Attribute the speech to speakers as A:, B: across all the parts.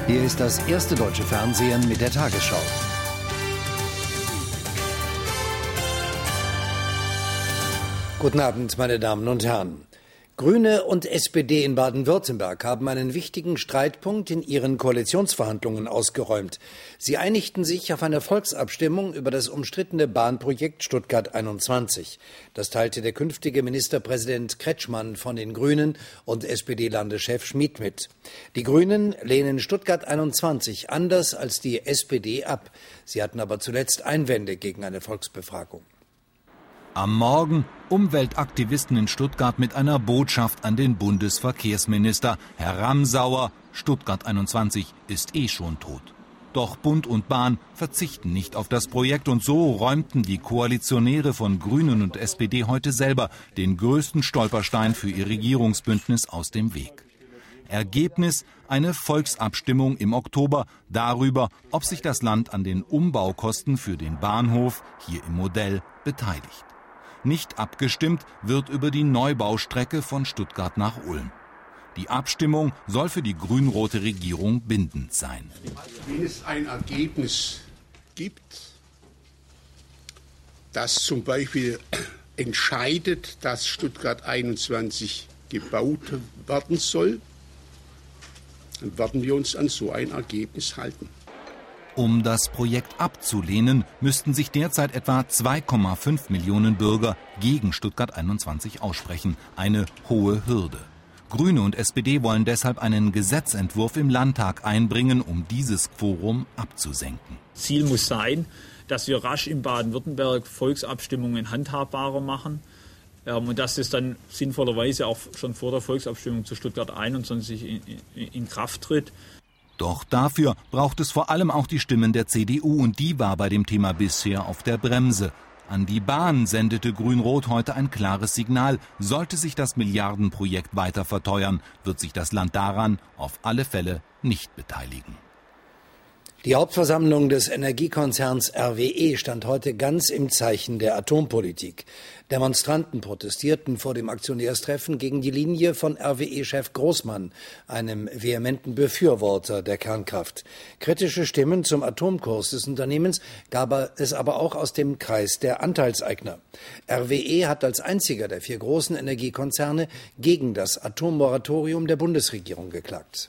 A: Hier ist das erste deutsche Fernsehen mit der Tagesschau. Guten Abend, meine Damen und Herren. Grüne und SPD in Baden-Württemberg haben einen wichtigen Streitpunkt in ihren Koalitionsverhandlungen ausgeräumt. Sie einigten sich auf eine Volksabstimmung über das umstrittene Bahnprojekt Stuttgart 21. Das teilte der künftige Ministerpräsident Kretschmann von den Grünen und SPD-Landeschef Schmid mit. Die Grünen lehnen Stuttgart 21 anders als die SPD ab. Sie hatten aber zuletzt Einwände gegen eine Volksbefragung.
B: Am Morgen Umweltaktivisten in Stuttgart mit einer Botschaft an den Bundesverkehrsminister. Herr Ramsauer, Stuttgart 21 ist schon tot. Doch Bund und Bahn verzichten nicht auf das Projekt und so räumten die Koalitionäre von Grünen und SPD heute selber den größten Stolperstein für ihr Regierungsbündnis aus dem Weg. Ergebnis: eine Volksabstimmung im Oktober darüber, ob sich das Land an den Umbaukosten für den Bahnhof, hier im Modell, beteiligt. Nicht abgestimmt wird über die Neubaustrecke von Stuttgart nach Ulm. Die Abstimmung soll für die grün-rote Regierung bindend sein.
C: Wenn es ein Ergebnis gibt, das zum Beispiel entscheidet, dass Stuttgart 21 gebaut werden soll, dann werden wir uns an so ein Ergebnis halten.
B: Um das Projekt abzulehnen, müssten sich derzeit etwa 2,5 Millionen Bürger gegen Stuttgart 21 aussprechen. Eine hohe Hürde. Grüne und SPD wollen deshalb einen Gesetzentwurf im Landtag einbringen, um dieses Quorum abzusenken.
D: Ziel muss sein, dass wir rasch in Baden-Württemberg Volksabstimmungen handhabbarer machen. Und dass das dann sinnvollerweise auch schon vor der Volksabstimmung zu Stuttgart 21 in Kraft tritt.
B: Doch dafür braucht es vor allem auch die Stimmen der CDU und die war bei dem Thema bisher auf der Bremse. An die Bahn sendete Grün-Rot heute ein klares Signal. Sollte sich das Milliardenprojekt weiter verteuern, wird sich das Land daran auf alle Fälle nicht beteiligen.
A: Die Hauptversammlung des Energiekonzerns RWE stand heute ganz im Zeichen der Atompolitik. Demonstranten protestierten vor dem Aktionärstreffen gegen die Linie von RWE-Chef Großmann, einem vehementen Befürworter der Kernkraft. Kritische Stimmen zum Atomkurs des Unternehmens gab es aber auch aus dem Kreis der Anteilseigner. RWE hat als einziger der 4 großen Energiekonzerne gegen das Atommoratorium der Bundesregierung geklagt.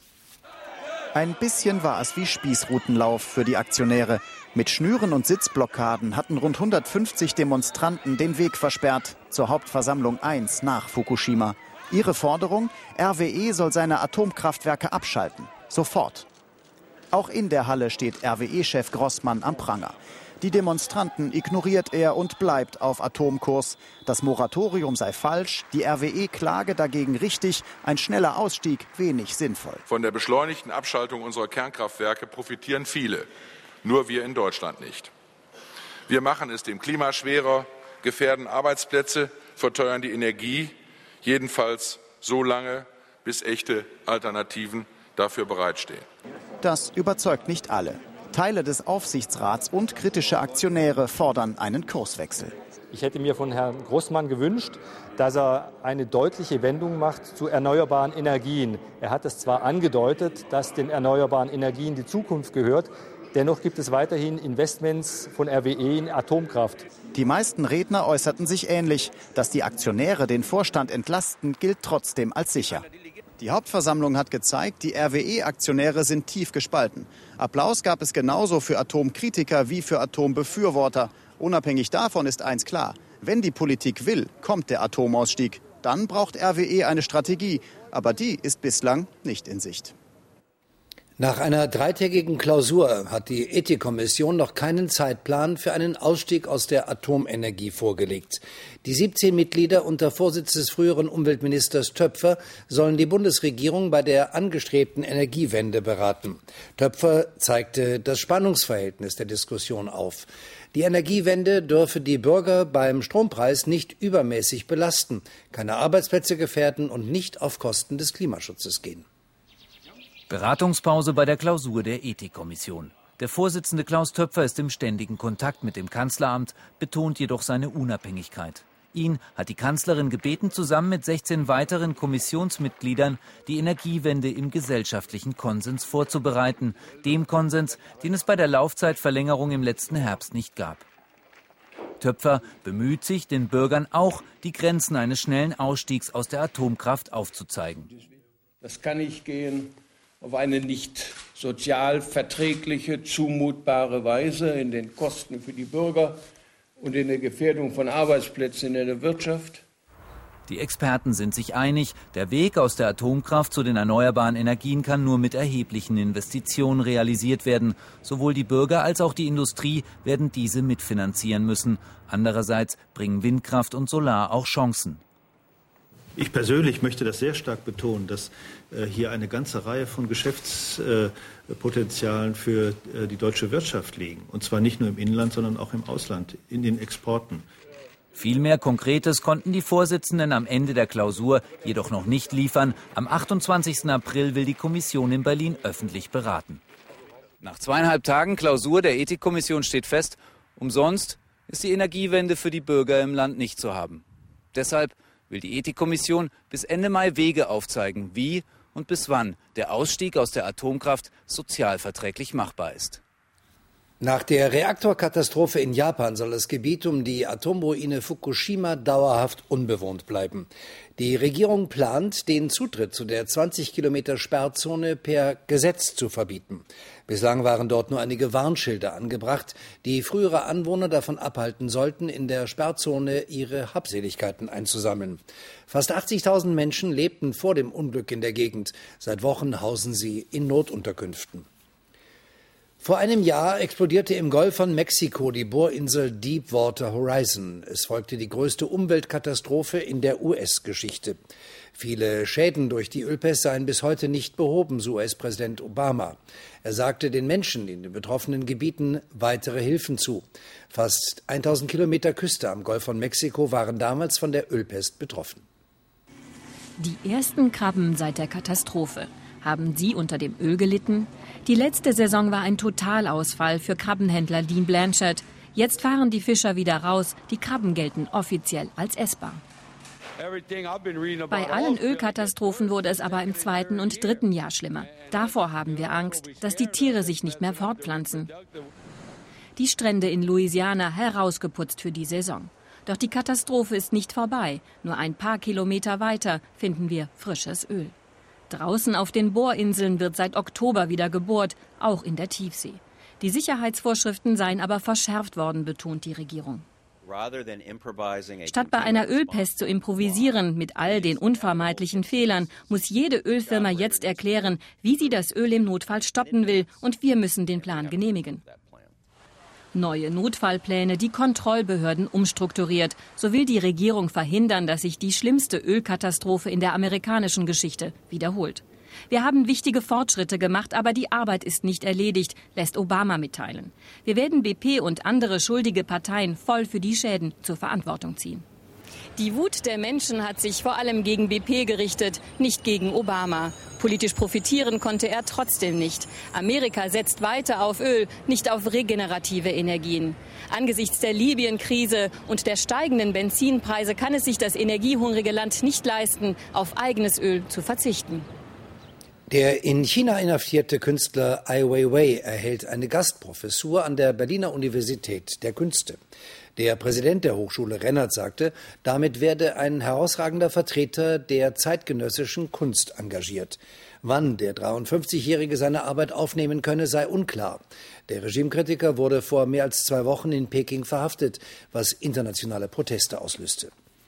E: Ein bisschen war es wie Spießrutenlauf für die Aktionäre. Mit Schnüren und Sitzblockaden hatten rund 150 Demonstranten den Weg versperrt zur Hauptversammlung 1 nach Fukushima. Ihre Forderung: RWE soll seine Atomkraftwerke abschalten. Sofort. Auch in der Halle steht RWE-Chef Großmann am Pranger. Die Demonstranten ignoriert er und bleibt auf Atomkurs. Das Moratorium sei falsch, die RWE-Klage dagegen richtig, ein schneller Ausstieg wenig sinnvoll.
F: Von der beschleunigten Abschaltung unserer Kernkraftwerke profitieren viele, nur wir in Deutschland nicht. Wir machen es dem Klima schwerer, gefährden Arbeitsplätze, verteuern die Energie, jedenfalls so lange, bis echte Alternativen dafür bereitstehen.
E: Das überzeugt nicht alle. Teile des Aufsichtsrats und kritische Aktionäre fordern einen Kurswechsel.
G: Ich hätte mir von Herrn Großmann gewünscht, dass er eine deutliche Wendung macht zu erneuerbaren Energien. Er hat es zwar angedeutet, dass den erneuerbaren Energien die Zukunft gehört, dennoch gibt es weiterhin Investments von RWE in Atomkraft.
E: Die meisten Redner äußerten sich ähnlich. Dass die Aktionäre den Vorstand entlasten, gilt trotzdem als sicher. Die Hauptversammlung hat gezeigt, die RWE-Aktionäre sind tief gespalten. Applaus gab es genauso für Atomkritiker wie für Atombefürworter. Unabhängig davon ist eins klar: Wenn die Politik will, kommt der Atomausstieg. Dann braucht RWE eine Strategie. Aber die ist bislang nicht in Sicht.
A: Nach einer 3-tägigen Klausur hat die Ethikkommission noch keinen Zeitplan für einen Ausstieg aus der Atomenergie vorgelegt. Die 17 Mitglieder unter Vorsitz des früheren Umweltministers Töpfer sollen die Bundesregierung bei der angestrebten Energiewende beraten. Töpfer zeigte das Spannungsverhältnis der Diskussion auf. Die Energiewende dürfe die Bürger beim Strompreis nicht übermäßig belasten, keine Arbeitsplätze gefährden und nicht auf Kosten des Klimaschutzes gehen.
H: Beratungspause bei der Klausur der Ethikkommission. Der Vorsitzende Klaus Töpfer ist im ständigen Kontakt mit dem Kanzleramt, betont jedoch seine Unabhängigkeit. Ihn hat die Kanzlerin gebeten, zusammen mit 16 weiteren Kommissionsmitgliedern die Energiewende im gesellschaftlichen Konsens vorzubereiten. Dem Konsens, den es bei der Laufzeitverlängerung im letzten Herbst nicht gab. Töpfer bemüht sich, den Bürgern auch die Grenzen eines schnellen Ausstiegs aus der Atomkraft aufzuzeigen.
I: Das kann nicht gehen auf eine nicht sozial verträgliche, zumutbare Weise in den Kosten für die Bürger und in der Gefährdung von Arbeitsplätzen in der Wirtschaft.
H: Die Experten sind sich einig, der Weg aus der Atomkraft zu den erneuerbaren Energien kann nur mit erheblichen Investitionen realisiert werden. Sowohl die Bürger als auch die Industrie werden diese mitfinanzieren müssen. Andererseits bringen Windkraft und Solar auch Chancen.
J: Ich persönlich möchte das sehr stark betonen, dass hier eine ganze Reihe von Geschäftspotenzialen für die deutsche Wirtschaft liegen. Und zwar nicht nur im Inland, sondern auch im Ausland, in den Exporten.
H: Viel mehr Konkretes konnten die Vorsitzenden am Ende der Klausur jedoch noch nicht liefern. Am 28. April will die Kommission in Berlin öffentlich beraten. Nach 2,5 Tagen Klausur der Ethikkommission steht fest, umsonst ist die Energiewende für die Bürger im Land nicht zu haben. Deshalb will die Ethikkommission bis Ende Mai Wege aufzeigen, wie und bis wann der Ausstieg aus der Atomkraft sozialverträglich machbar ist.
A: Nach der Reaktorkatastrophe in Japan soll das Gebiet um die Atomruine Fukushima dauerhaft unbewohnt bleiben. Die Regierung plant, den Zutritt zu der 20 Kilometer Sperrzone per Gesetz zu verbieten. Bislang waren dort nur einige Warnschilder angebracht, die frühere Anwohner davon abhalten sollten, in der Sperrzone ihre Habseligkeiten einzusammeln. Fast 80.000 Menschen lebten vor dem Unglück in der Gegend. Seit Wochen hausen sie in Notunterkünften. Vor einem Jahr explodierte im Golf von Mexiko die Bohrinsel Deepwater Horizon. Es folgte die größte Umweltkatastrophe in der US-Geschichte. Viele Schäden durch die Ölpest seien bis heute nicht behoben, so US-Präsident Obama. Er sagte den Menschen in den betroffenen Gebieten weitere Hilfen zu. Fast 1000 Kilometer Küste am Golf von Mexiko waren damals von der Ölpest betroffen.
K: Die ersten Krabben seit der Katastrophe. Haben sie unter dem Öl gelitten? Die letzte Saison war ein Totalausfall für Krabbenhändler Dean Blanchard. Jetzt fahren die Fischer wieder raus. Die Krabben gelten offiziell als essbar. Bei allen Ölkatastrophen wurde es aber im 2. und 3. Jahr schlimmer. Davor haben wir Angst, dass die Tiere sich nicht mehr fortpflanzen. Die Strände in Louisiana herausgeputzt für die Saison. Doch die Katastrophe ist nicht vorbei. Nur ein paar Kilometer weiter finden wir frisches Öl. Draußen auf den Bohrinseln wird seit Oktober wieder gebohrt, auch in der Tiefsee. Die Sicherheitsvorschriften seien aber verschärft worden, betont die Regierung. Statt bei einer Ölpest zu improvisieren mit all den unvermeidlichen Fehlern, muss jede Ölfirma jetzt erklären, wie sie das Öl im Notfall stoppen will, und wir müssen den Plan genehmigen. Neue Notfallpläne, die Kontrollbehörden umstrukturiert. So will die Regierung verhindern, dass sich die schlimmste Ölkatastrophe in der amerikanischen Geschichte wiederholt. Wir haben wichtige Fortschritte gemacht, aber die Arbeit ist nicht erledigt, lässt Obama mitteilen. Wir werden BP und andere schuldige Parteien voll für die Schäden zur Verantwortung ziehen. Die Wut der Menschen hat sich vor allem gegen BP gerichtet, nicht gegen Obama. Politisch profitieren konnte er trotzdem nicht. Amerika setzt weiter auf Öl, nicht auf regenerative Energien. Angesichts der Libyen-Krise und der steigenden Benzinpreise kann es sich das energiehungrige Land nicht leisten, auf eigenes Öl zu verzichten.
A: Der in China inhaftierte Künstler Ai Weiwei erhält eine Gastprofessur an der Berliner Universität der Künste. Der Präsident der Hochschule Rennert sagte, damit werde ein herausragender Vertreter der zeitgenössischen Kunst engagiert. Wann der 53-Jährige seine Arbeit aufnehmen könne, sei unklar. Der Regimekritiker wurde vor mehr als 2 Wochen in Peking verhaftet, was internationale Proteste auslöste.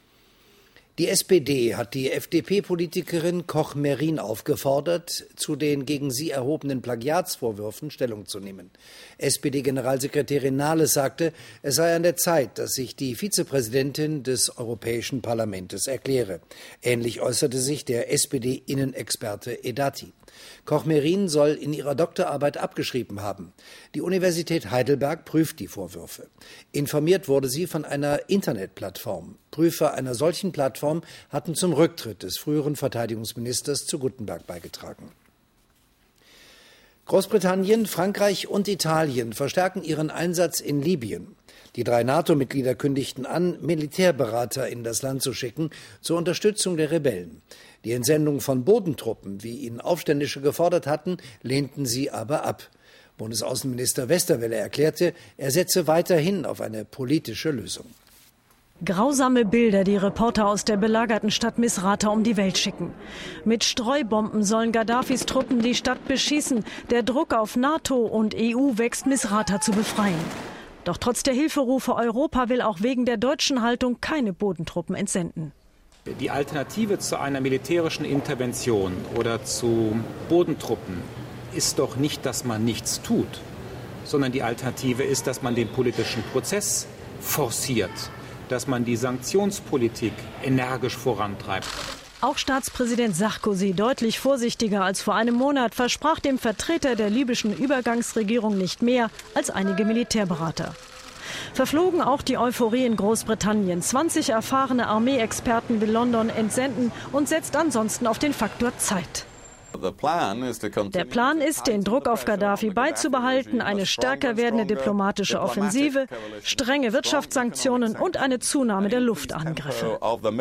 A: Die SPD hat die FDP-Politikerin Koch-Merin aufgefordert, zu den gegen sie erhobenen Plagiatsvorwürfen Stellung zu nehmen. SPD-Generalsekretärin Nahles sagte, es sei an der Zeit, dass sich die Vizepräsidentin des Europäischen Parlaments erkläre. Ähnlich äußerte sich der SPD-Innenexperte Edati. Koch-Merin soll in ihrer Doktorarbeit abgeschrieben haben. Die Universität Heidelberg prüft die Vorwürfe. Informiert wurde sie von einer Internetplattform. Prüfer einer solchen Plattform hatten zum Rücktritt des früheren Verteidigungsministers zu Guttenberg beigetragen. Großbritannien, Frankreich und Italien verstärken ihren Einsatz in Libyen. Die 3 NATO-Mitglieder kündigten an, Militärberater in das Land zu schicken zur Unterstützung der Rebellen. Die Entsendung von Bodentruppen, wie ihn Aufständische gefordert hatten, lehnten sie aber ab. Bundesaußenminister Westerwelle erklärte, er setze weiterhin auf eine politische Lösung.
L: Grausame Bilder, die Reporter aus der belagerten Stadt Misrata um die Welt schicken. Mit Streubomben sollen Gaddafis Truppen die Stadt beschießen. Der Druck auf NATO und EU wächst, Misrata zu befreien. Doch trotz der Hilferufe, Europa will auch wegen der deutschen Haltung keine Bodentruppen entsenden.
M: Die Alternative zu einer militärischen Intervention oder zu Bodentruppen ist doch nicht, dass man nichts tut, sondern die Alternative ist, dass man den politischen Prozess forciert, dass man die Sanktionspolitik energisch vorantreibt.
L: Auch Staatspräsident Sarkozy, deutlich vorsichtiger als vor einem Monat, versprach dem Vertreter der libyschen Übergangsregierung nicht mehr als einige Militärberater. Verflogen auch die Euphorie in Großbritannien. 20 erfahrene Armeeexperten will London entsenden und setzt ansonsten auf den Faktor Zeit. Der Plan ist, den Druck auf Gaddafi beizubehalten, eine stärker werdende diplomatische Offensive, strenge Wirtschaftssanktionen und eine Zunahme der Luftangriffe.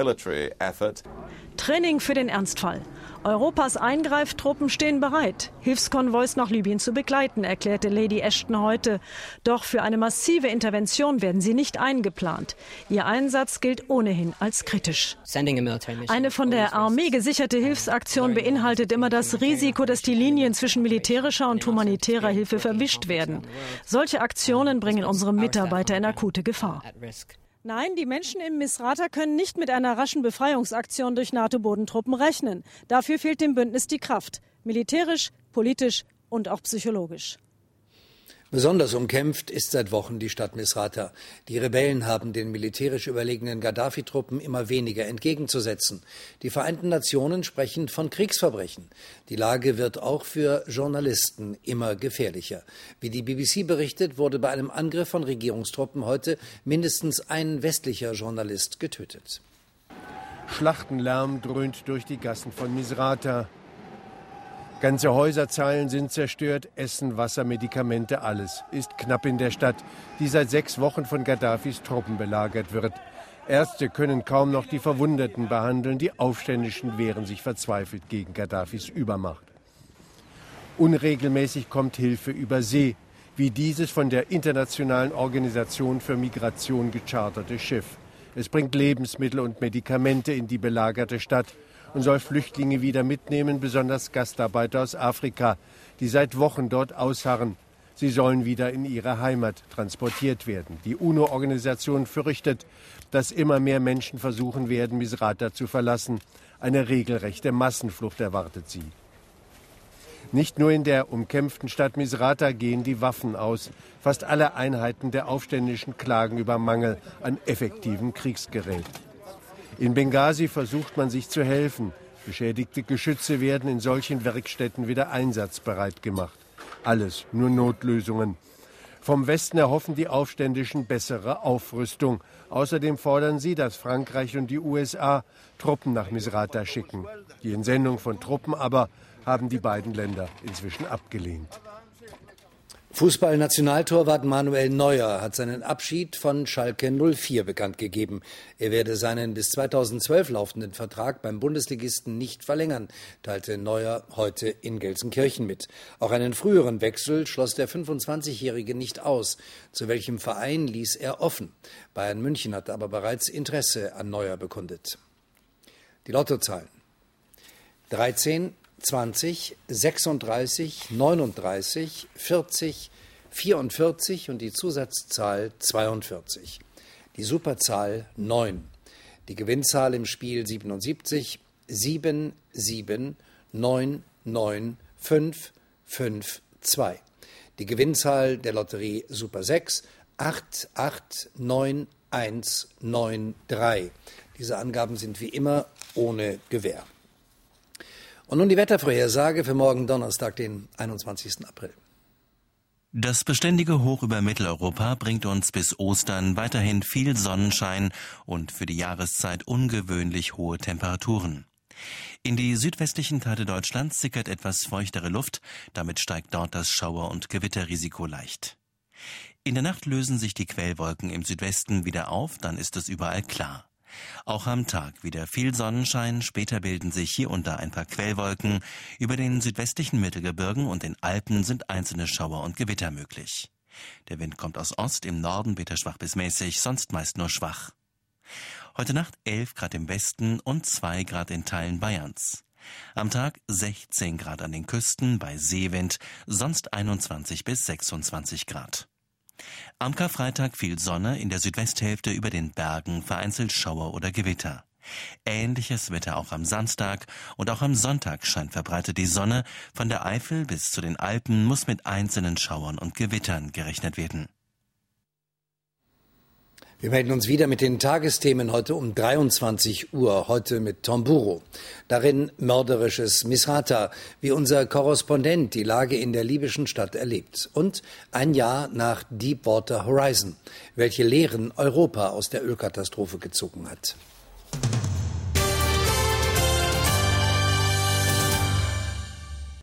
L: Training für den Ernstfall. Europas Eingreiftruppen stehen bereit, Hilfskonvois nach Libyen zu begleiten, erklärte Lady Ashton heute. Doch für eine massive Intervention werden sie nicht eingeplant. Ihr Einsatz gilt ohnehin als kritisch. Eine von der Armee gesicherte Hilfsaktion beinhaltet immer das Risiko, dass die Linien zwischen militärischer und humanitärer Hilfe verwischt werden. Solche Aktionen bringen unsere Mitarbeiter in akute Gefahr. Nein, die Menschen in Misrata können nicht mit einer raschen Befreiungsaktion durch NATO-Bodentruppen rechnen. Dafür fehlt dem Bündnis die Kraft. Militärisch, politisch und auch psychologisch.
A: Besonders umkämpft ist seit Wochen die Stadt Misrata. Die Rebellen haben den militärisch überlegenen Gaddafi-Truppen immer weniger entgegenzusetzen. Die Vereinten Nationen sprechen von Kriegsverbrechen. Die Lage wird auch für Journalisten immer gefährlicher. Wie die BBC berichtet, wurde bei einem Angriff von Regierungstruppen heute mindestens ein westlicher Journalist getötet.
N: Schlachtenlärm dröhnt durch die Gassen von Misrata. Ganze Häuserzeilen sind zerstört, Essen, Wasser, Medikamente, alles ist knapp in der Stadt, die seit 6 Wochen von Gaddafis Truppen belagert wird. Ärzte können kaum noch die Verwundeten behandeln, die Aufständischen wehren sich verzweifelt gegen Gaddafis Übermacht. Unregelmäßig kommt Hilfe über See, wie dieses von der Internationalen Organisation für Migration gecharterte Schiff. Es bringt Lebensmittel und Medikamente in die belagerte Stadt und soll Flüchtlinge wieder mitnehmen, besonders Gastarbeiter aus Afrika, die seit Wochen dort ausharren. Sie sollen wieder in ihre Heimat transportiert werden. Die UNO-Organisation fürchtet, dass immer mehr Menschen versuchen werden, Misrata zu verlassen. Eine regelrechte Massenflucht erwartet sie. Nicht nur in der umkämpften Stadt Misrata gehen die Waffen aus. Fast alle Einheiten der Aufständischen klagen über Mangel an effektivem Kriegsgerät. In Benghazi versucht man sich zu helfen. Beschädigte Geschütze werden in solchen Werkstätten wieder einsatzbereit gemacht. Alles nur Notlösungen. Vom Westen erhoffen die Aufständischen bessere Aufrüstung. Außerdem fordern sie, dass Frankreich und die USA Truppen nach Misrata schicken. Die Entsendung von Truppen aber haben die beiden Länder inzwischen abgelehnt.
A: Fußball-Nationaltorwart Manuel Neuer hat seinen Abschied von Schalke 04 bekannt gegeben. Er werde seinen bis 2012 laufenden Vertrag beim Bundesligisten nicht verlängern, teilte Neuer heute in Gelsenkirchen mit. Auch einen früheren Wechsel schloss der 25-Jährige nicht aus. Zu welchem Verein ließ er offen. Bayern München hat aber bereits Interesse an Neuer bekundet. Die Lottozahlen: 13, 20, 36, 39, 40, 44 und die Zusatzzahl 42. Die Superzahl 9. Die Gewinnzahl im Spiel 77, 7, 7, 9, 9, 5, 5, 2. Die Gewinnzahl der Lotterie Super 6, 8, 8, 9, 1, 9, 3. Diese Angaben sind wie immer ohne Gewähr. Und nun die Wettervorhersage für morgen Donnerstag, den 21. April.
O: Das beständige Hoch über Mitteleuropa bringt uns bis Ostern weiterhin viel Sonnenschein und für die Jahreszeit ungewöhnlich hohe Temperaturen. In die südwestlichen Teile Deutschlands sickert etwas feuchtere Luft, damit steigt dort das Schauer- und Gewitterrisiko leicht. In der Nacht lösen sich die Quellwolken im Südwesten wieder auf, dann ist es überall klar. Auch am Tag wieder viel Sonnenschein, später bilden sich hier und da ein paar Quellwolken. Über den südwestlichen Mittelgebirgen und den Alpen sind einzelne Schauer und Gewitter möglich. Der Wind kommt aus Ost, im Norden weht er schwach bis mäßig, sonst meist nur schwach. Heute Nacht 11 Grad im Westen und 2 Grad in Teilen Bayerns. Am Tag 16 Grad an den Küsten bei Seewind, sonst 21 bis 26 Grad. Am Karfreitag viel Sonne, in der Südwesthälfte über den Bergen vereinzelt Schauer oder Gewitter. Ähnliches Wetter auch am Samstag und auch am Sonntag scheint verbreitet die Sonne. Von der Eifel bis zu den Alpen muss mit einzelnen Schauern und Gewittern gerechnet werden.
A: Wir melden uns wieder mit den Tagesthemen heute um 23 Uhr, heute mit Tomburo. Darin mörderisches Misrata, wie unser Korrespondent die Lage in der libyschen Stadt erlebt. Und ein Jahr nach Deepwater Horizon, welche Lehren Europa aus der Ölkatastrophe gezogen hat.